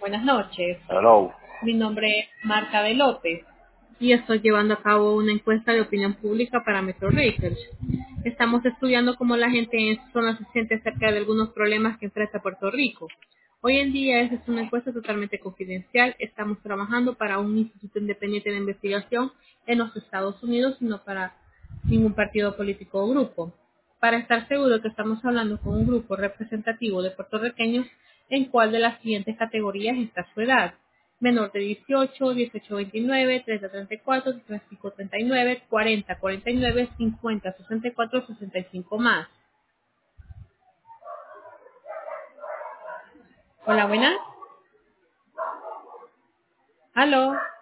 Buenas noches. Hello. Mi nombre es Marta de López y estoy llevando a cabo una encuesta de opinión pública para Metro Research. Estamos estudiando cómo la gente en esta zona se siente acerca de algunos problemas que enfrenta Puerto Rico. Hoy en día esta es una encuesta totalmente confidencial. Estamos trabajando para un instituto independiente de investigación en los Estados Unidos y no para ningún partido político o grupo. Para estar seguro que estamos hablando con un grupo representativo de puertorriqueños, ¿en cuál de las siguientes categorías está su edad? Menor de 18, 18 a 29, 30 a 34, 35 a 39, 40 a 49, 50 a 64, 65 más. Hola, buenas. ¿Aló?